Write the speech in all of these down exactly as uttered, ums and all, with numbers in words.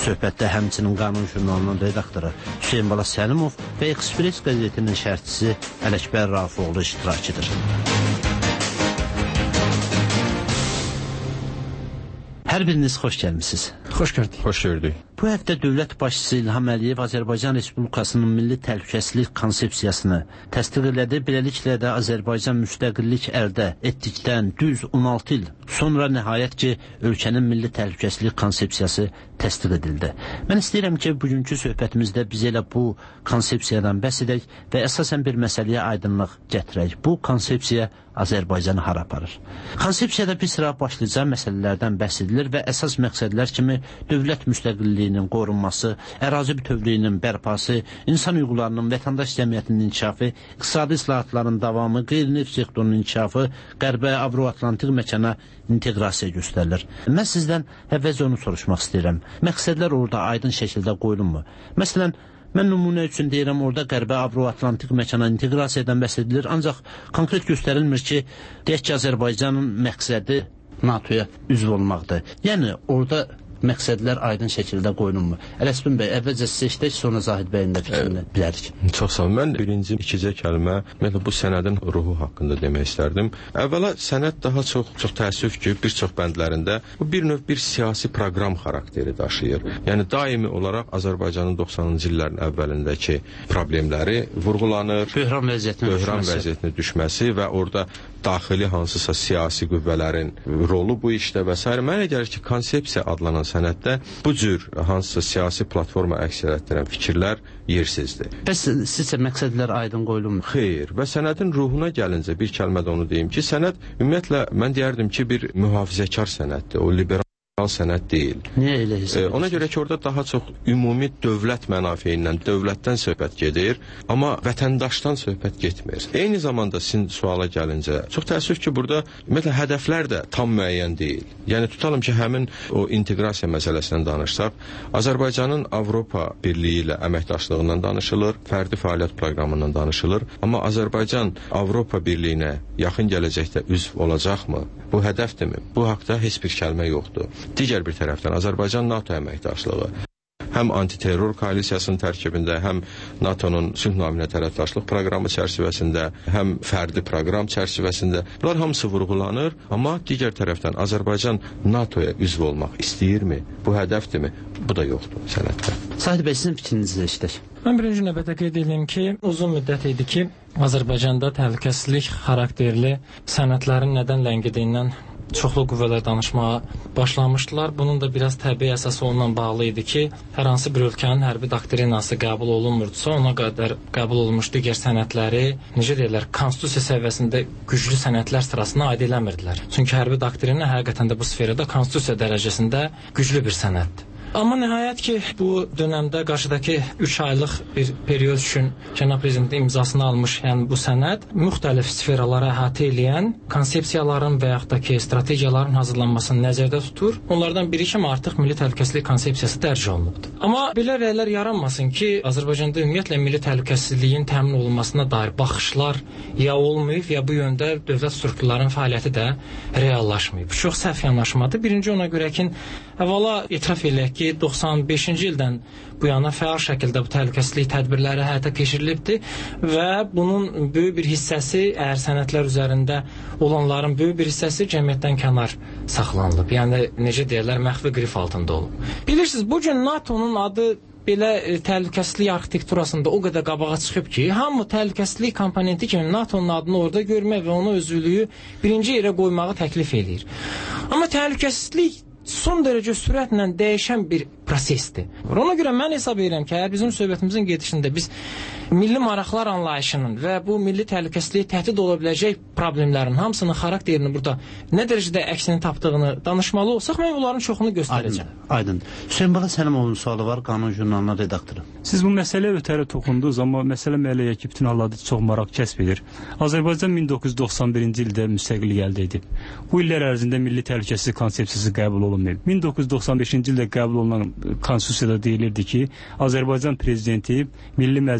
Söhbətdə həmçinin Qanun jurnalının redaktoru Hüseyn Bala Səlimov və Express qəzetinin şərhçisi Ələkbər Rafiqoğlu iştirak edir. Hər biriniz xoş gəlmişsiniz. Xoş gördük. Xoş gördük. Bu həftə dövlət başçısı İlham Əliyev Azərbaycan Respublikasının milli təhlükəsizlik konsepsiyasını təsdiq elədi. Beləliklə də Azərbaycan müstəqillik əldə etdikdən düz on altı il sonra nəhayət ki, ölkənin milli təhlükəsizlik konsepsiyası təsdiq edildi. Mən istəyirəm ki, bugünkü söhbətimizdə biz elə bu konsepsiyadan bəhs edək və əsasən bir məsələyə aydınlıq gətirək. Bu konsepsiya Azərbaycanı hara aparır? Konsepsiyada bir sıra başlıca məsələlərdən bəhs edilir və əsas məqsədlər kimi dövlət müstəqilliyinin qorunması, ərazi bütövlüyünün bərpası, insan hüquqlarının, vətəndaş cəmiyyətinin inkişafı, iqtisadi islahatların davamı, qeyri-neft sektorunun inkişafı, Qərbə Avro-Atlantik məkana inteqrasiya göstərilir. Mən sizdən əvvəlcə onu soruşmaq istəyirəm. Məqsədlər orada aydın şəkildə qoyulunmu? Məsələn, mən nümunə üçün deyirəm, orada Qərbə Avro-Atlantik məkana inteqrasiyadan bəhs edilir, ancaq konkret göstərilmir ki, deyək ki, Azərbaycanın məqsədi NATOya üzv olmaqdır. Yəni, orada məqsədlər aydın şəkildə qoyulunmur. Ələsbin bəy, əvvəlcə sizə işlək, sonra Zahid bəyin də fikrini bilərik. Çox sağ olun. Mən birinci, ikicə kəlmə ümumiyyətlə bu sənədin ruhu haqqında demək istərdim. Əvvəla sənəd daha çox, çox təəssüf ki, bir çox bəndlərində bu bir növ bir siyasi proqram xarakteri daşıyır. Yəni daimi olaraq Azərbaycanın doxsanıncı illərin əvvəlindəki problemləri vurğulanır. Böhran vəziyyətinin böhran düşməsi. vəziyyətinin düşməsi və orada daxili hansısa siyasi qüvvələrin rolu bu işdə və s. Mənə gəlir ki, konsepsiya adlanan sənəddə bu cür hansısa siyasi platforma əks etdirən fikirlər yersizdir. Bəs sizcə məqsədlər aydın qoyulunmur? Xeyr, və sənədin ruhuna gəlincə bir kəlmədə onu deyim ki, sənəd ümumiyyətlə mən deyərdim ki, bir mühafizəkar sənəddir, o liberal sənəd deyil. Niyə elə hesab edirsən? Ona görə ki, orada daha çox ümumi dövlət mənafelərindən, dövlətdən söhbət gedir, amma vətəndaşdan söhbət getmir. Eyni zamanda sizin suala gəlincə, çox təəssüf ki, burada ümumiyyətlə hədəflər də tam müəyyən deyil. Yəni tutalım ki, həmin o inteqrasiya məsələsindən danışsaq, Azərbaycanın Avropa Birliyi ilə əməkdaşlığından danışılır, fərdi fəaliyyət proqramından danışılır, amma Azərbaycan Avropa Birliyinə yaxın gələcəkdə üzv olacaqmı? Bu hədəfdirmi? Bu haqda heç bir kəlmə yoxdur. Digər bir tərəfdən Azərbaycan NATO əməkdaşlığı həm antiterror koalisiyasının tərkibində, həm NATO'nun sülh naminə tərəfdaşlıq proqramı çərçivəsində, həm fərdi proqram çərçivəsində bunlar hamısı vurğulanır, amma digər tərəfdən Azərbaycan NATO'ya üzv olmaq istəyirmi? Bu hədəfdirmi? Bu da yoxdur sənəddə. Zahid bəy, sizin fikrinizi eşidək. Mən birinci növbədə qeyd edeyim ki, uzun müddət idi ki, Azərbaycanda təhlükəsizlik xarakterli sənədlərin nədən ləngidiyindən çoxlu qüvvələr danışmağa başlamışdılar. Bunun da biraz təbii əsası onunla bağlı idi ki, hər hansı bir ölkənin hərbi doktrinası qəbul olunmurdusa, ona qədər qəbul olunmuş digər sənədləri, necə deyirlər, konstitusiya səviyyəsində güclü sənədlər sırasına aid eləmirdilər. Çünki hərbi doktrina həqiqətən də bu sferada konstitusiya dərəcəsində güclü bir sənəddir. Amma nəhayət ki, bu dönəmdə qarşıdakı üç aylıq bir period üçün Cənab Prezidentin imzasını almış, yəni bu sənəd müxtəlif sferalara əhatə eləyən konsepsiyaların və yaxud da ki, strategiyaların hazırlanmasını nəzərdə tutur. Onlardan biri kimi artıq milli təhlükəsizlik konsepsiyası dərc olunubdur. Amma belə rəylər yaranmasın ki, Azərbaycanda ümumiyyətlə milli təhlükəsizliyin təmin olunmasına dair baxışlar ya olmayıb, ya bu yöndə dövlət strukturlarının fəaliyyəti də reallaşmayıb. Çox səhv yanaşmadır. Birinci ona görə ki, əvvəla etiraf eləyək ki, doxsan beşinci ildən bu yana fəal şəkildə bu təhlükəsizlik tədbirləri həyata keçirilibdir və bunun böyük bir hissəsi, əgər sənədlər üzərində olanların böyük bir hissəsi cəmiyyətdən kənar saxlanılıb. Yəni, necə deyirlər, məxfi qrif altında olub. Bilirsiniz, bu gün NATO'nun adı belə e, təhlükəsizlik arxitekturasında o qədər qabağa çıxıb ki, hamı təhlükəsizlik komponenti kimi NATO'nun adını orada görmək və ona özürlüyü birinci yerə qoymağı təklif eləyir. Amma təhlükəsizlik son dərəcə sürətlə dəyişən bir prosesdir. Ona görə mən hesab edirəm ki, əgər bizim söhbətimizin gedişində biz milli maraqlar anlayışının və bu milli təhlükəsizliyə təhdid ola biləcək problemlərin hamısının xarakterini burada nə dərəcədə əksini tapdığını danışmalı olsaq, mən onların çoxunu göstərəcəm. Aydın. Aydın. Hüseyn Bala Səlimovun sualı var, Qanun jurnalının redaktoru. Siz bu məsələyə ötəri toxundunuz, amma məsələ məliyyə ki, bütün hallarda çox maraq kəsb edir. Azərbaycan min doqquz yüz doxsan birinci ildə müstəqillik əldə edib. Bu illər ərzində milli təhlükəsizlik konsepsiyası qəbul olunmayıb. min doqquz yüz doxsan beşinci ildə qəbul olunan konstitusiyada deyilirdi ki, Azərbaycan prezidenti Milli Məclisə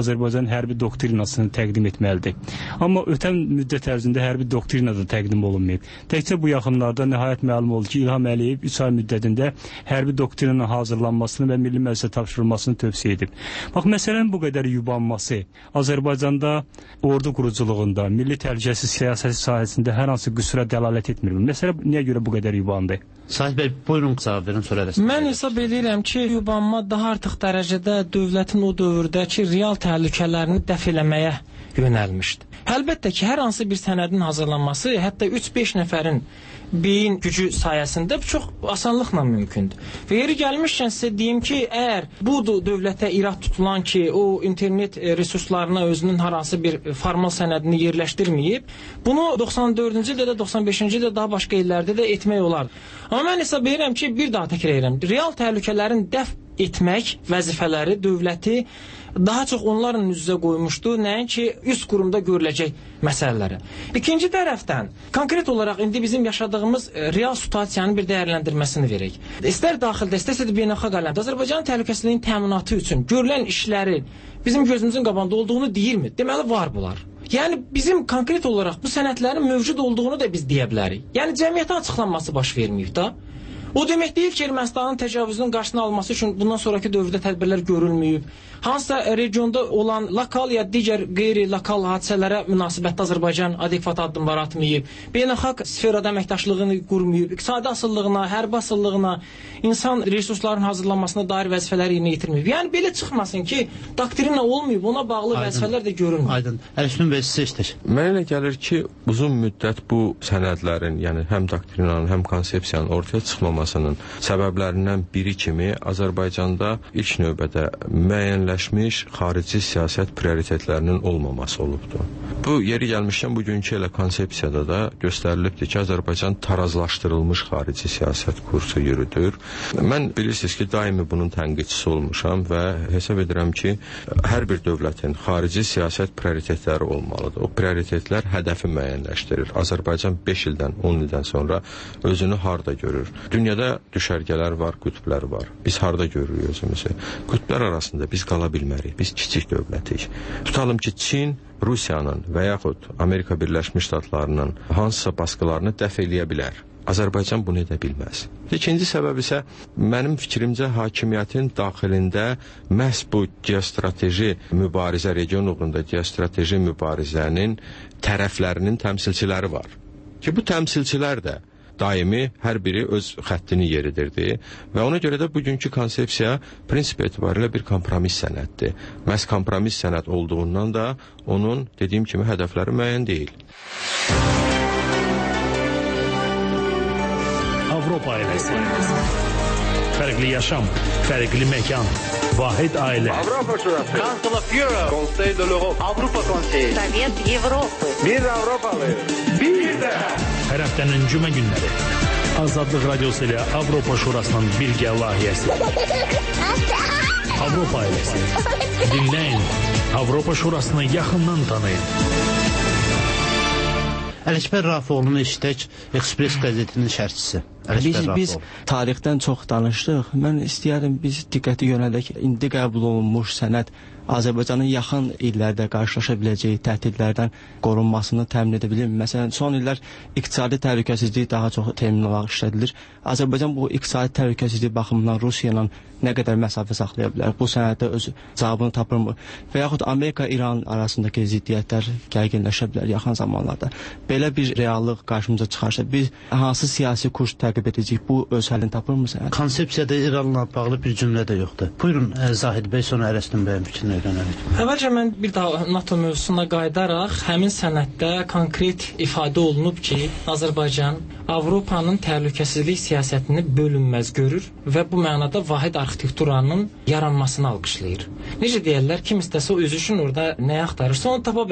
Azərbaycan hərbi doktrinasını təqdim etməlidir. Amma ötən müddət ərzində hərbi doktrina da təqdim olunmayıb. Təkcə bu yaxınlarda nəhayət məlum oldu ki, İlham Əliyev üç ay müddətində hərbi doktrinanın hazırlanmasını və Milli Məclisə tapşırılmasını tövsiyə edib. Bax, məsələnin bu qədər yubanması Azərbaycanda ordu quruculuğunda, milli təhlükəsizlik siyasəti sahəsində hər hansı qüsura dəlalət etmir. Məsələ niyə görə bu qədər yubandı? Sahib bəy, buyurun cavab verin, sonra rəsmi. Mən hesab edirəm ki, yubanma daha artıq dərəcədə dövlətin o dövrdəki real təhlükələrini dəf eləməyə yönəlmişdi. Əlbəttə ki, hər hansı bir sənədin hazırlanması hətta üç beş nəfərin beyin gücü sayəsində çox asanlıqla mümkündür. Və yeri gəlmişkən sizə deyim ki, əgər bu dövlətə irad tutulan ki, o internet resurslarına özünün hər hansı bir formal sənədini yerləşdirməyib, bunu doxsan dördüncü ildə də, doxsan beşinci ildə daha başqa illərdə də etmək olar. Amma mən hesab edirəm ki, bir daha təkrar edirəm, real təhlükələrin dəf etmək vəzifələri dövləti daha çox onların üz-üzə qoymuşdu, nəinki üst qurumda görüləcək məsələləri. İkinci tərəfdən, konkret olaraq indi bizim yaşadığımız real situasiyanın bir dəyərləndirməsini verək. İstər daxildə, istərsə də beynəlxalq aləmdə Azərbaycanın təhlükəsizliyinin təminatı üçün görülən işləri bizim gözümüzün qabağında olduğunu deyirmi? Deməli, var bunlar. Yəni, bizim konkret olaraq bu sənədlərin mövcud olduğunu da biz deyə bilərik. Yəni, cəmiyyətin açıqlanması baş verməyib da. O demək deyil ki, Ermənistanın təcavüzünün qarşısını alması üçün bundan sonraki dövrdə tədbirlər görülməyib. Hansısa regionda olan lokal ya digər qeyri-lokal hadisələrə münasibətdə Azərbaycan adekvat addımlar atmayıb, beynəlxalq sferada əməkdaşlığını qurmayıb, iqtisadi asıllığına, hərbi asıllığına, insan resurslarının hazırlanmasına dair vəzifələri yerinə yetirməyib. Yəni, belə çıxmasın ki, doktrina olmayıb, ona bağlı Aydın. Vəzifələr də görülməyib. Aydın. Əlifmin bəy, sizə istək. Mənə elə gəlir ki, uzun müddət bu sənədlərin, yəni həm doktrinanın, həm konsepsiyanın ortaya çıxmamasının səbəblərindən biri kimi Azərbaycanda ilk növbədə müəyyənləşmiş xarici siyasət prioritetlərinin olmaması olubdur. Bu, yeri gəlmişdən bugünkü elə konsepsiyada da göstərilibdir ki, Azərbaycan tarazlaşdırılmış xarici siyasət kursu yürüdür. Mən bilirsiniz ki, daimi bunun tənqidçisi olmuşam və hesab edirəm ki, hər bir dövlətin xarici siyasət prioritetləri olmalıdır. O prioritetlər hədəfi müəyyənləşdirir. Azərbaycan beş ildən, on ildən sonra özünü harda görür? Dünyada düşərgələr var, qütblər var. Biz harda görürük özümüzü? Qütblər arasında biz qala bilmərik. Biz kiçik dövlətik. Tutalım ki, Çin Rusiyanın və yaxud Amerika Birləşmiş Ştatlarının hansısa baskılarını dəf eləyə bilər. Azərbaycan bunu edə bilməz. İkinci səbəb isə mənim fikrimcə hakimiyyətin daxilində məhz bu geostrateji mübarizə, region uğrunda geostrateji mübarizənin tərəflərinin təmsilçiləri var. Ki bu təmsilçilər də daimi hər biri öz xəttini yeridirdi və ona görə də bugünkü konsepsiya prinsip etibarilə bir kompromis sənəddir. Məhz kompromis sənəd olduğundan da onun, dediyim kimi, hədəfləri müəyyən deyil. Avropa ailəsi. Fərqli yaşam, fərqli məkan, vahid ailə. Avropa Şurası. Council of Europe. Conseil de l'Europe. Avropa Konseyi. Sovet Avropa. Bir Avropalı. Bir də. Hər həftənin cümə günləri Azadlıq Radiosu ilə Avropa Şurasının birgə layihəsi. Avropa ailəsi. Dinləyin, Avropa Şurasını yaxından tanıyın. Ələkbər Rafiqoğlu'nu eşitək, Express qəzetinin şərhçisi. Biz, biz tarixdən çox danışdıq. Mən istəyərdim biz diqqəti yönəldək. İndi qəbul olunmuş sənəd Azərbaycanın yaxın illərdə qarşılaşa biləcəyi təhdidlərdən qorunmasını təmin edə bilir. Məsələn, son illər iqtisadi təhlükəsizlik daha çox təmin olaraq işlədilir. Azərbaycan bu iqtisadi təhlükəsizlik baxımından Rusiya ilə nə qədər məsafə saxlaya bilər? Bu sənəddə öz cavabını tapırmı? Və yaxud Amerika-İran arasındakı ziddiyyətlər gərginləşə bilər yaxın zamanlarda. Belə bir reallıq qarşımıza çıxarsa, biz hansı siyasi kurs təqib edəcəyik? Bu öz həllini tapırmı sənəd? Konsepsiyada İranla bağlı bir cümlə də yoxdur. Buyurun, Zahid bəy, sonra Ərəstin bəyin fikrini. Əvvəlcə mən bir daha NATO mövzusuna qayıdaraq həmin sənəddə konkret ifadə olunub ki, Azərbaycan Avropanın təhlükəsizlik siyasətini bölünməz görür və bu mənada vahid arxitekturanın yaranmasını alqışlayır. Necə deyirlər, kim istəsə o özü üçün orada nə axtarırsa onu tapa bilər.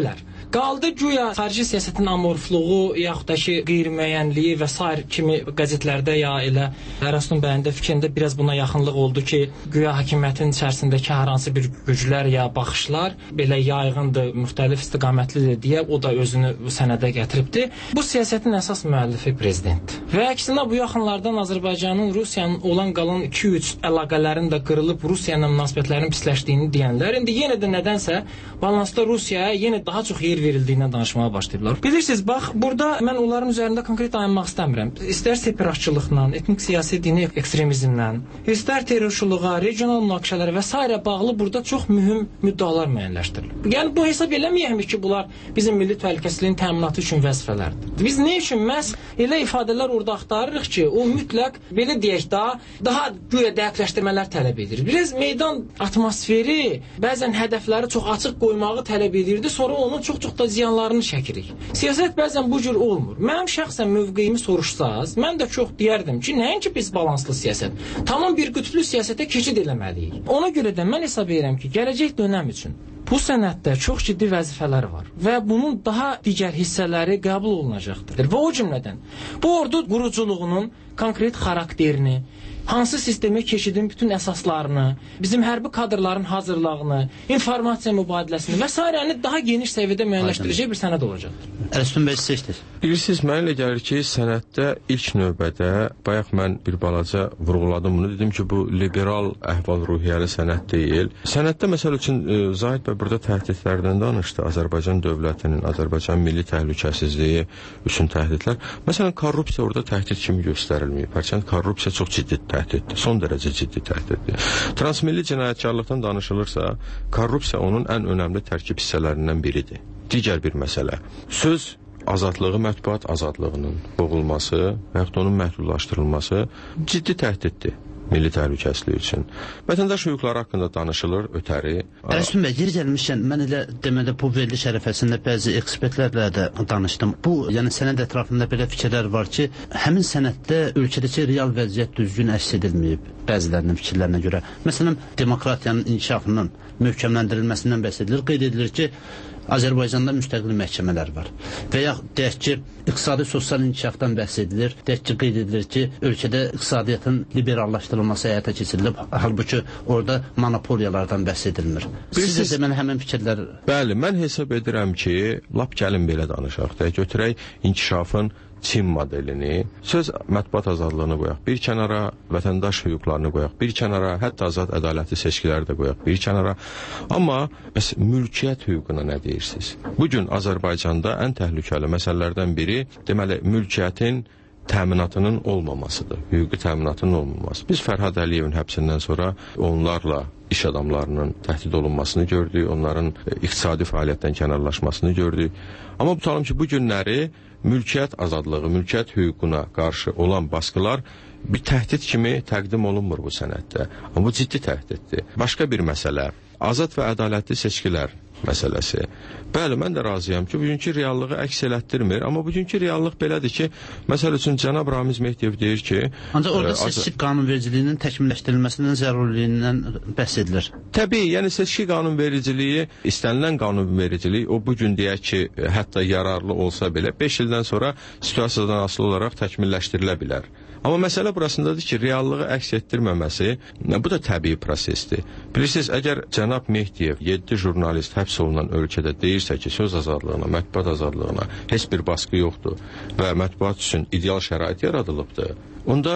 Qaldı güya xarici siyasətin amorfluğu, yaxud da ki, qeyri-müəyyənliyi və s. kimi qəzetlərdə ya elə Ərəstun bəyin də fikrində biraz buna yaxınlıq oldu ki, güya hakimiyyətin içərisindəki hər hansı bir güclər ya baxışlar belə yayğındır, müxtəlif istiqamətlidir deyə o da özünü sənədə gətiribdi. Bu siyasətin əsas müəllifi prezidentdir. Və əksinə bu yaxınlardan Azərbaycanın Rusiyanın olan qalan iki üç əlaqələrin də qırılıb Rusiya ilə münasibətlərin pisləşdiyini deyənlər indi yenə də nədənsə balansda Rusiyaya yenə daha çox yer verildiyindən danışmağa başlayıblar. Bilirsiniz, bax, burada mən onların üzərində konkret dayanmaq istəmirəm. İstər separatçılıqla, etnik siyasi dini ekstremizmlə, istər terrorçuluğa, regional münaqişələrə və s. bağlı burada çox mühüm müddalar müəyyənləşdirilir. Yəni bu hesab eləməyək ki, bunlar bizim milli təhlükəsizliyin təminatı üçün vəzifələrdir. Biz nə üçün məhz elə ifadələr orada axtarırıq ki, o mütləq belə deyək daha daha güya dəqiqləşdirmələr tələb edir. Biraz meydan atmosferi bəzən hədəfləri çox açıq qoymağı tələb edirdi, sonra onun çox-çox da ziyanlarını çəkirik. Siyasət bəzən bu cür olmur. Mənim şəxsən mövqeyimi soruşsaz, mən də çox deyərdim ki, nəinki biz balanslı siyasət, tamam bir qütblü siyasətə keçid eləməliyik. Ona görə də mən hesab edirəm ki, gələcək dönəm üçün bu sənəddə çox ciddi vəzifələr var və bunun daha digər hissələri qəbul olunacaqdır. Və o cümlədən bu ordu quruculuğunun konkret xarakterini, hansı sistemə keçidin bütün əsaslarını, bizim hərbi kadrların hazırlığını, informasiya mübadiləsini və s. daha geniş səviyyədə müəyyənləşdirəcək bir sənəd olacaqdır. Ərəstun bəy, seçdir. Bilirsiniz, mənə elə gəlir ki, sənəddə ilk növbədə, bayaq mən bir balaca vurğuladım bunu, dedim ki, bu liberal əhval-ruhiyyəli sənəd deyil. Sənəddə, məsəl üçün, Zahid bəy burada təhdidlərdən danışdı, Azərbaycan dövlətinin, Azərbaycan milli təhlükəsizliyi üçün təhdidlər. Məsələn, korrupsiya orada təhdid kimi göstərilməyib. Hərçənd korrupsiya çox ciddi təhdiddir, son dərəcə ciddi təhdiddir. Transmilli cinayətkarlıqdan danışılırsa, korrupsiya onun ən önəmli tərkib hissələrindən biridir. Digər bir məsələ, söz azadlığı, mətbuat azadlığının boğulması və yaxud onun məhdudlaşdırılması ciddi təhdiddir milli təhlükəsizlik üçün. Vətəndaş hüquqları haqqında danışılır, ötəri. Ərəstun bəy, yer gəlmişkən, mən elə demədə bu veriliş ərəfəsində bəzi ekspertlərlə də danışdım. Bu, yəni sənəd ətrafında belə fikirlər var ki, həmin sənəddə ölkədəki real vəziyyət düzgün əks edilməyib bəzilərinin fikirlərinə görə. Məsələn, demokratiyanın inkişafının möhkəmləndirilməsindən bəhs edilir. Qeyd edilir ki, Azərbaycanda müstəqil məhkəmələr var. Və ya deyək ki, iqtisadi sosial inkişafdan bəhs edilir. Deyək ki, qeyd edilir ki, ölkədə iqtisadiyyatın liberallaşdırılması həyata keçirilib. Halbuki orada monopoliyalardan bəhs edilmir. Siz də deməli həmin fikirlər... Bəli, mən hesab edirəm ki, lap gəlin belə danışaq. Deyək, götürək inkişafın Çin modelini, söz mətbuat azadlığını qoyaq bir kənara, vətəndaş hüquqlarını qoyaq bir kənara, hətta azad ədalətli seçkiləri də qoyaq bir kənara. Amma bəs mülkiyyət hüququna nə deyirsiniz? Bugün Azərbaycanda ən təhlükəli məsələlərdən biri, deməli, mülkiyyətin təminatının olmamasıdır, hüquqi təminatının olmaması. Biz Fərhad Əliyevin həbsindən sonra onlarla iş adamlarının təhdid olunmasını gördük, onların iqtisadi fəaliyyətdən kənarlaşmasını gördük. Amma tutalım ki, bu günləri mülkiyyət azadlığı, mülkiyyət hüququna qarşı olan baskılar bir təhdid kimi təqdim olunmur bu sənəddə. Amma bu ciddi təhdiddir. Başqa bir məsələ, azad və ədalətli seçkilər məsələsi. Bəli, mən də razıyam ki, bugünkü reallığı əks elətdirmir, amma bugünkü reallıq belədir ki, məsəl üçün cənab Ramiz Mehdiyev deyir ki... Ancaq orada e, seçki qanunvericiliyinin təkmilləşdirilməsindən zəruriliyindən bəhs edilir. Təbii, yəni seçki qanunvericiliyi, istənilən qanunvericilik, o bugün deyək ki, hətta yararlı olsa belə, beş ildən sonra situasiyadan asılı olaraq təkmilləşdirilə bilər. Amma məsələ burasındadır ki, reallığı əks etdirməməsi, bu da təbii prosesdir. Bilirsiniz, əgər cənab Mehdiyev, yeddi jurnalist həbs olunan ölkədə deyirsə ki, söz azadlığına, mətbuat azadlığına heç bir baskı yoxdur və mətbuat üçün ideal şərait yaradılıbdır, onda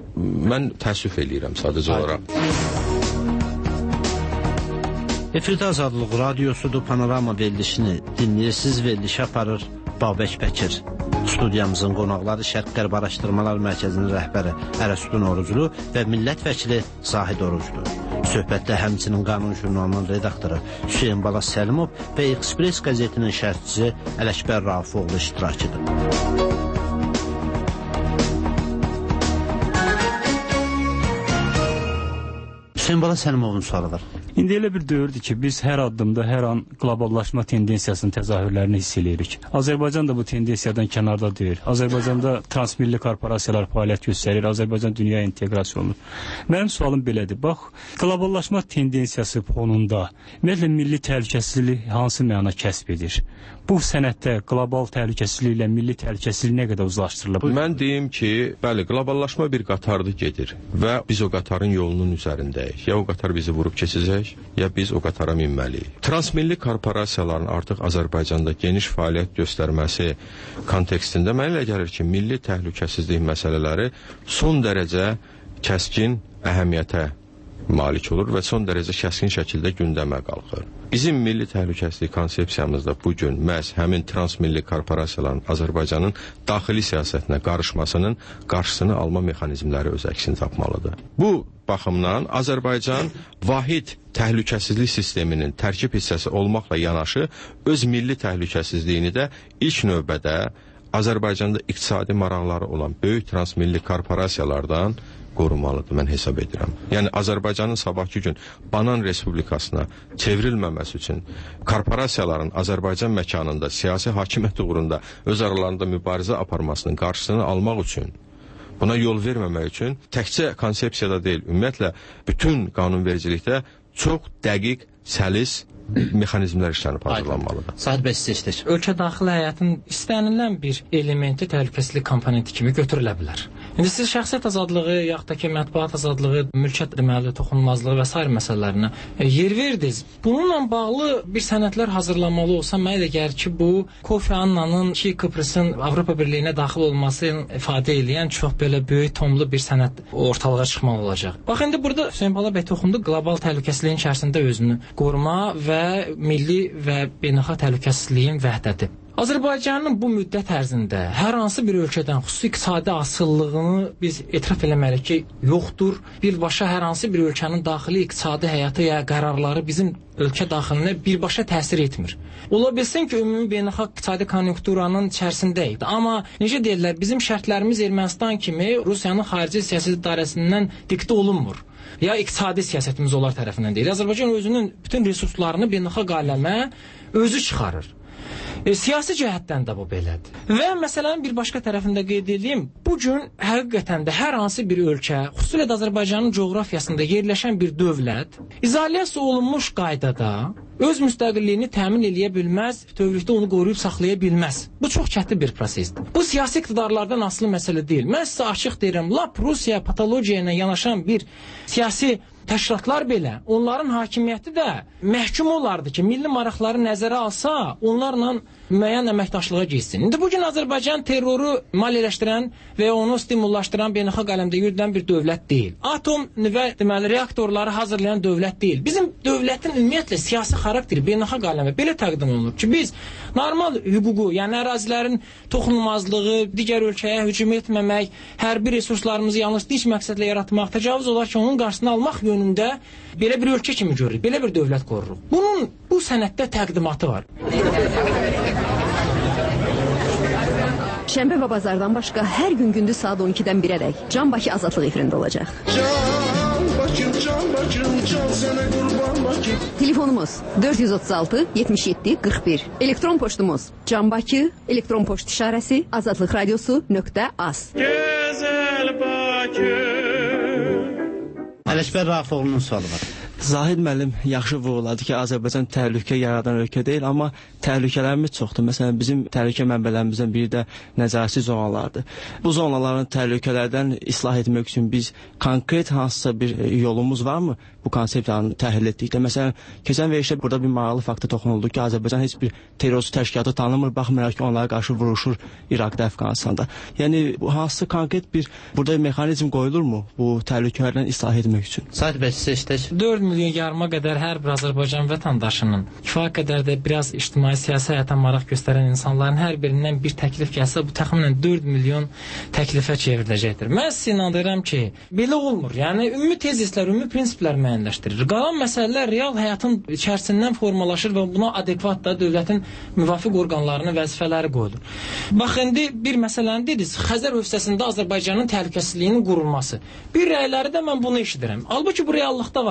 mən təəssüf eləyirəm sadəcə olaraq. Efirdə Azadlıq Radiosudur, Panorama verilişini dinləyirsiniz, verilişi aparır Babək Bəkir. Studiyamızın qonaqları Şərq-Qərb Araşdırmalar Mərkəzinin rəhbəri Ərəstun Oruclu və millət vəkili Zahid Oruclu. Söhbətdə həmçinin Qanun jurnalının redaktoru Hüseyin Bala Səlimov və Express qəzetinin şərhçisi Ələkbər Raufoğlu iştirakıdır. Hüseyin Bala Səlimovun sualı var. İndi elə bir dövrdür ki, biz hər addımda, hər an qloballaşma tendensiyasının təzahürlərini hiss edirik. Azərbaycan da bu tendensiyadan kənarda deyil. Azərbaycanda transmilli korporasiyalar fəaliyyət göstərir, Azərbaycan dünya inteqrasiya olunur. Mənim sualım belədir. Bax, qloballaşma tendensiyası fonunda ümumiyyətlə milli təhlükəsizlik hansı məna kəsb edir? Bu sənəddə qlobal təhlükəsizliklə milli təhlükəsizlik nə qədər uzlaşdırılıb? Mən deyim ki, bəli, qloballaşma bir qatarda gedir və biz o qatarın yolunun üzərindəyik. Ya o qatar bizi vurub keçəcək, ya biz o qatara minməliyik. Transmilli korporasiyaların artıq Azərbaycanda geniş fəaliyyət göstərməsi kontekstində mənə elə gəlir ki, milli təhlükəsizlik məsələləri son dərəcə kəskin əhəmiyyətə malik olur və son dərəcə kəskin şəkildə gündəmə qalxır. Bizim milli təhlükəsizlik konsepsiyamızda bugün məhz həmin transmilli korporasiyaların Azərbaycanın daxili siyasətinə qarışmasının qarşısını alma mexanizmləri öz əksini tapmalıdır. Bu baxımdan Azərbaycan vahid təhlükəsizlik sisteminin tərkib hissəsi olmaqla yanaşı öz milli təhlükəsizliyini də ilk növbədə Azərbaycanda iqtisadi maraqları olan böyük transmilli korporasiyalardan qorumalıdır, mən hesab edirəm. Yəni, Azərbaycanın sabahki gün Banan Respublikasına çevrilməməsi üçün korporasiyaların Azərbaycan məkanında siyasi hakimiyyət uğrunda öz aralarında mübarizə aparmasının qarşısını almaq üçün, buna yol verməmək üçün təkcə konsepsiyada deyil, ümumiyyətlə bütün qanunvericilikdə çox dəqiq, səlis mexanizmlər işlənib hazırlanmalıdır. Sahid bəy seçdik. Ölkə daxili həyatın istənilən bir elementi təhlükəsizlik komponenti kimi götürülə bilər. İndi siz şəxsiyyət azadlığı, yaxud da ki, mətbuat azadlığı, mülkiyyət deməli, toxunulmazlığı və s. məsələlərinə yer verdiniz. Bununla bağlı bir sənədlər hazırlanmalı olsa, mənə elə gəlir ki, bu Kofi Annanın ki, Kıbrısın Avropa Birliyinə daxil olmasını ifadə edən çox belə böyük tomlu bir sənəd ortalığa çıxmalı olacaq. Bax, indi burada Hüseyn Bala bəy toxundu, qlobal təhlükəsizliyin içərisində özünü qoruma və milli və beynəlxalq təhlükəsizliyin vəhdəti. Azərbaycanın bu müddət ərzində hər hansı bir ölkədən xüsusi iqtisadi asıllığını biz etiraf eləməliyik ki, yoxdur. Birbaşa hər hansı bir ölkənin daxili iqtisadi həyatı ya qərarları bizim ölkə daxilinə birbaşa təsir etmir. Ola bilsin ki, ümumi beynəlxalq iqtisadi konjunkturanın içərisindəyik. Amma necə deyirlər, bizim şərtlərimiz Ermənistan kimi Rusiyanın xarici siyasət idarəsindən diktə olunmur. Ya iqtisadi siyasətimiz onlar tərəfindən deyil. Azərbaycan özünün bütün resurslarını beynəlxalq aləmə özü çıxarır. E, siyasi cəhətdən də bu belədir. Və məsələnin bir başqa tərəfində qeyd edeyim, bugün həqiqətən də hər hansı bir ölkə, xüsusilə də Azərbaycanın coğrafiyasında yerləşən bir dövlət, izolyasiya olunmuş qaydada öz müstəqilliyini təmin eləyə bilməz, bütövlükdə onu qoruyub saxlaya bilməz. Bu çox çətin bir prosesdir. Bu siyasi iqtidarlardan asılı məsələ deyil. Mən sizə açıq deyirəm, lap Rusiya patologiya ilə yanaşan bir siyasi təşkilatlar belə, onların hakimiyyəti də məhkum olardı ki, milli maraqları nəzərə alsa, onlarla müəyyən əməkdaşlığa girsin. İndi bugün Azərbaycan terroru maliyyələşdirən və onu stimullaşdıran beynəlxalq aləmdə yürüdən bir dövlət deyil. Atom nüvə deməli reaktorları hazırlayan dövlət deyil. Bizim dövlətin ümumiyyətlə siyasi xarakteri beynəlxalq aləmə belə təqdim olunur ki, biz normal hüququ, yəni ərazilərin toxunulmazlığı, digər ölkəyə hücum etməmək, hərbi resurslarımızı yalnız dinc məqsədlə yaratmaq, təcavüz olar ki, onun qarşısını almaq yönündə belə bir ölkə kimi görürük, belə bir dövlət qoruruq. Bunun bu sənəddə təqdimatı var. Şənbə və bazardan başqa hər gün gündüz saat on ikidən birədək Can Bakı Azadlıq efirində olacaq. Can Bakım, Can Bakım, can sənə qurban Bakım. Telefonumuz dörd yüz otuz altı yetmiş yeddi qırx bir. Elektron poçtumuz Can Bakı, elektron poçt işarəsi azadlıq radiosu nöqtə az. Gözəl Bakı. Ələkbər Rafiqoğlu'nun sualı var. Zahid müəllim yaxşı vurğuladı ki, Azərbaycan təhlükə yaradan ölkə deyil, amma təhlükələrimiz çoxdur. Məsələn, bizim təhlükə mənbələrimizdən biri də nəzarətsiz zonalardır. Bu zonaların təhlükələrdən islah etmək üçün biz konkret hansısa bir yolumuz varmı bu konsepsiyanı təhlil etdikdə? Məsələn, keçən verişdə burada bir maraqlı fakta toxunuldu ki, Azərbaycan heç bir terrorist təşkilatı tanımır, baxmayaraq ki, onlara qarşı vuruşur İraqda, Əfqanistanda. Yəni, bu hansısa konkret bir burada mexanizm qoyulurmu bu təhlükələrdən islah etmək üçün? Sahid bəy, siz seçdik. dörd milyon yarıma qədər hər bir Azərbaycan vətəndaşının kifayət qədər də biraz ictimai siyasi həyata maraq göstərən insanların hər birindən bir təklif gəlsə, bu təxminən dörd milyon təklifə çevriləcəkdir. Mən sizə inanıram ki, belə olmur. Yəni ümumi tezislər, ümumi prinsiplər müəyyənləşdirir. Qalan məsələlər real həyatın içərisindən formalaşır və buna adekvat da dövlətin müvafiq orqanlarının vəzifələri qoyulur. Bax, indi bir məsələni dediniz, Xəzər hövzəsində Azərbaycanın təhlükəsizliyinin qurulması. Bir rəyləri də mən bunu eşidirəm. Halbuki bu reallıqda var, elə deyil.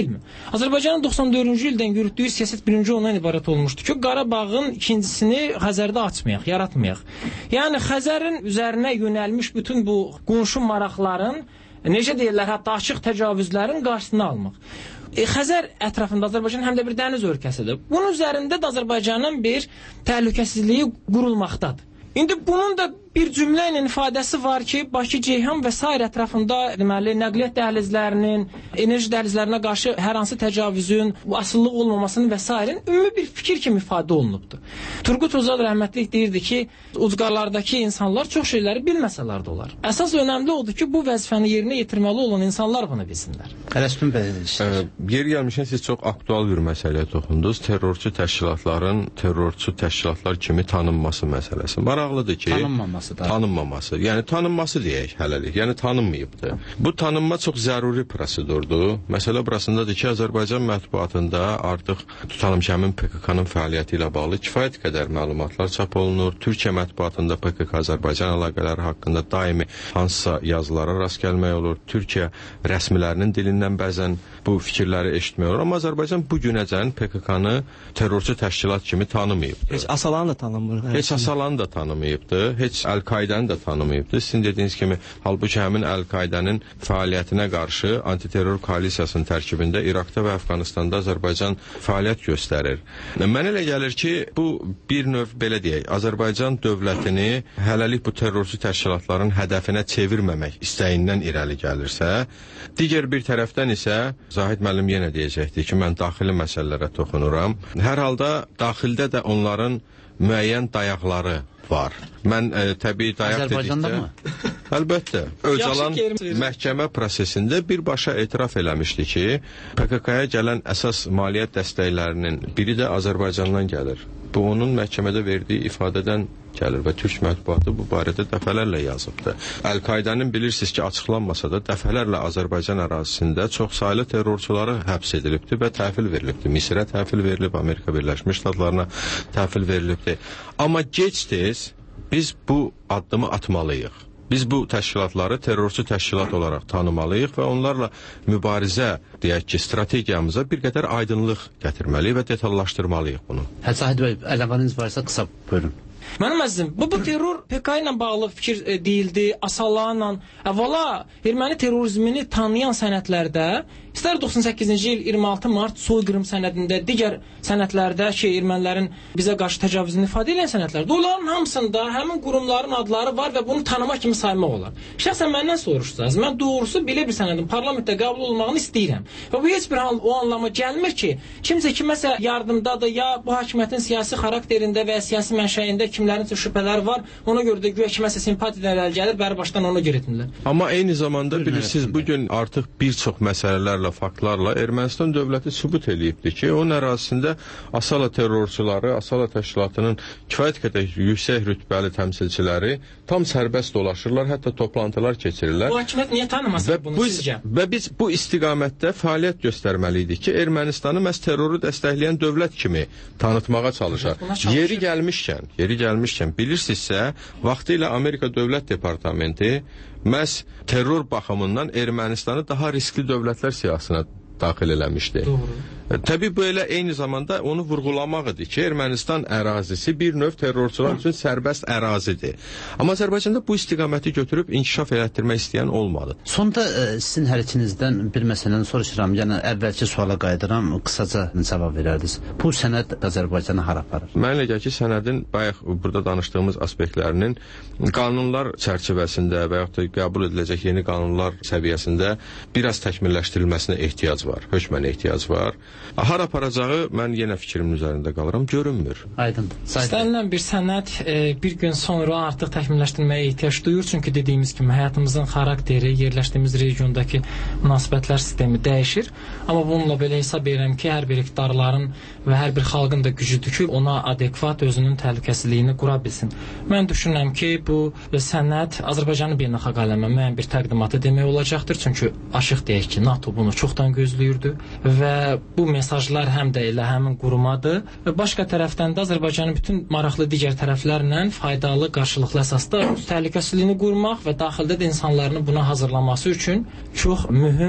deyilmi? Azərbaycanın doxsan dördüncü ildən yürütdüyü siyasət birinci ondan ibarət olmuşdu ki, Qarabağın ikincisini Xəzərdə açmayaq, yaratmayaq. Yəni Xəzərin üzərinə yönəlmiş bütün bu qonşu maraqların, necə deyirlər, hətta açıq təcavüzlərin qarşısını almaq. E, Xəzər ətrafında Azərbaycan həm də bir dəniz ölkəsidir. Bunun üzərində də Azərbaycanın bir təhlükəsizliyi qurulmaqdadır. İndi bunun da bir cümlə ilə ifadəsi var ki, Bakı, Ceyhan və sair ətrafında deməli nəqliyyat dəhlizlərinin, enerji dəhlizlərinə qarşı hər hansı təcavüzün, asıllıq olmamasının və sairənin ümumi bir fikir kimi ifadə olunubdur. Turgut Özal rəhmətlik deyirdi ki, ucqarlardakı insanlar çox şeyləri bilməsələr də olar. Əsas önəmli odur ki, bu vəzifəni yerinə yetirməli olan insanlar bunu bilsinlər. Ələsbin bəy, yer gəlmişən siz çox aktual bir məsələyə toxundunuz. Terrorçu təşkilatların terrorçu təşkilatlar kimi tanınması məsələsi. Maraqlıdır ki, tanınmaması da. Tanınmaması. Yəni tanınması deyək hələlik. Yəni tanınmayıbdır. Bu tanınma çox zəruri prosedurdur. Məsələ burasındadır ki, Azərbaycan mətbuatında artıq tutalım ki, həmin P K K-nın fəaliyyəti ilə bağlı kifayət qədər məlumatlar çap olunur. Türkiyə mətbuatında P K K-Azərbaycan əlaqələri haqqında daimi hansısa yazılara rast gəlmək olur. Türkiyə rəsmilərinin dilindən bəzən bu fikirləri eşitmək olur. Amma Azərbaycan bu günəcən P K K-nı terrorçu təşkilat kimi tanımayıbdır. Heç Asalanı da tanımır. Heç Asalanı da tanımayıbdır. Heç Əl-Qaidəni də tanımayıbdır. Sizin dediyiniz kimi, halbuki həmin Əl-Qaidənin fəaliyyətinə qarşı antiterror koalisiyasının tərkibində İraqda və Əfqanistanda Azərbaycan fəaliyyət göstərir. Mənə elə gəlir ki, bu bir növ belə deyək, Azərbaycan dövlətini hələlik bu terrorçu təşkilatların hədəfinə çevirməmək istəyindən irəli gəlirsə, digər bir tərəfdən isə Zahid müəllim yenə deyəcəkdir ki, mən daxili məsələlərə toxunuram. Hər halda daxildə də onların müəyyən dayaqları var. Mən e, təbii dayaq dedikdə... Əlbəttə. Öcalan məhkəmə prosesində birbaşa etiraf eləmişdi ki, P K K-ya gələn əsas maliyyət dəstəklərinin biri də Azərbaycandan gəlir. Bu, onun məhkəmədə verdiyi ifadədən gəlir və Türk mətbuatı bu barədə dəfələrlə yazıbdır. Əl-Qaidənin bilirsiniz ki, açıqlanmasa da dəfələrlə Azərbaycan ərazisində çox saylı terrorçuları həbs edilibdir və təhvil verilibdir. Misirə təhvil verilib, Amerika Birləşmiş Ştatlarına təhvil verilibdir. Amma gec-tez biz bu addımı atmalıyıq. Biz bu təşkilatları terrorçu təşkilat olaraq tanımalıyıq və onlarla mübarizə, deyək ki, strategiyamıza bir qədər aydınlıq gətirməliyik və detallaşdırmalıyıq bunu. Zahid bəy, əlavəniz varsa qısa buyurun. Mənim əzizim, bu, bu terror P K ilə bağlı fikir e, deyildi, Asalanla. Əvvəla, erməni terrorizmini tanıyan sənədlərdə, istər doxsan səkkizinci il iyirmi altı mart soyqırım sənədində, digər sənədlərdə ki, ermənilərin bizə qarşı təcavüzünü ifadə edən sənədlərdə, onların hamısında həmin qurumların adları var və bunu tanımaq kimi saymaq olar. Şəxsən məndən soruşsanız, mən doğrusu belə bir sənədin parlamentdə qəbul olmağını istəyirəm. Və bu heç bir hal o anlama gəlmir ki, kimsə kiməsə yardımdadır, ya bu hakimiyyətin siyasi xarakterində və ya siyasi mənşəyində kimlərinsə şübhələr var, ona görə də güya kiməsə simpatiyalar gəlir, bəri başdan ona görə etmirlər. Amma eyni zamanda bilirsiniz, bugün artıq bir çox məsələlərlə, faktlarla Ermənistan dövləti sübut eləyibdir ki, onun ərazisində Asala terrorçuları, Asala təşkilatının kifayət qədər yüksək rütbəli təmsilçiləri tam sərbəst dolaşırlar, hətta toplantılar keçirirlər. Bu hakimiyyət niyə tanımasın bunu bu, sizcə? Və biz bu istiqamətdə fəaliyyət göstərməliydik ki, Ermənistanı məhz terroru dəstəkləyən dövlət kimi tanıtmağa çalışar. Yeri gəlmişkən, yeri gəlmişkən bilirsinizsə, vaxtilə Amerika Dövlət Departamenti məhz terror baxımından Ermənistanı daha riskli dövlətlər siyahısına daxil eləmişdi. Doğru. Təbii belə eyni zamanda onu vurğulamaq idi ki, Ermənistan ərazisi bir növ terrorçular üçün sərbəst ərazidir. Amma Azərbaycanda bu istiqaməti götürüb inkişaf elətdirmək istəyən olmadı. Sonda e, sizin hər ikinizdən bir məsələni soruşuram. Yəni əvvəlki suala qayıdıram, qısaca cavab verərdiniz. Bu sənəd Azərbaycanı hara aparır? Mənə elə gəlir ki, sənədin bayaq burada danışdığımız aspektlərinin qanunlar çərçivəsində və yaxud da qəbul ediləcək yeni qanunlar səviyyəsində biraz təkmilləşdirilməsinə ehtiyac var, hökmən ehtiyac var. Hara aparacağı mən yenə fikrimin üzərində qalıram, görünmür. Aydındır. İstənilən bir sənəd e, bir gün sonra artıq təkmilləşdirməyə ehtiyac duyur, çünki dediyimiz kimi həyatımızın xarakteri, yerləşdiyimiz regiondakı münasibətlər sistemi dəyişir. Amma bununla belə hesab edirəm ki, hər bir iqtidarların və hər bir xalqın da gücüdür ki, ona adekvat özünün təhlükəsizliyini qura bilsin. Mən düşünürəm ki, bu sənəd Azərbaycanın beynəlxalq aləmə müəyyən bir təqdimatı demək olacaqdır, çünki açıq deyək ki, NATO bunu çoxdan gözləyirdi və bu mesajlar həm də elə həmin qurumadır və başqa tərəfdən də Azərbaycanın bütün maraqlı digər tərəflərlə faydalı, qarşılıqlı əsasda təhlükəsizliyini qurmaq və daxildə də insanların buna hazırlaması üçün çox mühüm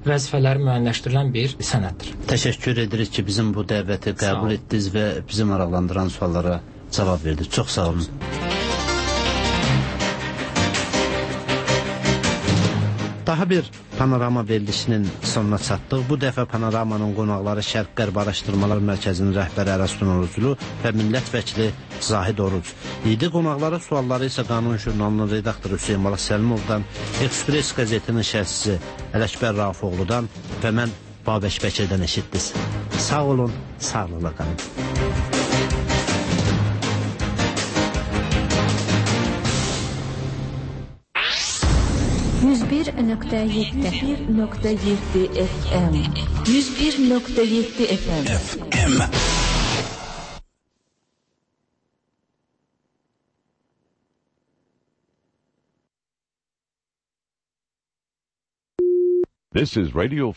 vəzifələri müəyyənləşdirilən bir sənəddir. Təşəkkür edirik ki, bizim bu dəvəti qəbul etdiniz və bizi maraqlandıran suallara cavab verdiniz. Çox sağ olun. Daha bir panorama verilişinin sonuna çatdıq. Bu dəfə panoramanın qonaqları Şərq-Qərb Araşdırmalar Mərkəzinin rəhbəri Ərəstun Oruclu və millət vəkili Zahid Oruc. İdi qonaqları sualları isə Qanun jurnalının redaktoru Hüseyin Bala Səlimovdan, Ekspress qəzetinin şərhçisi Ələkbər Rafoğludan və mən Babək Bəkirdən eşitdiniz. Sağ olun, sağlıqla qalın. yüz bir nöqtə yeddi bir nöqtə yeddi F M yüz bir nöqtə yeddi F M F M This is Radio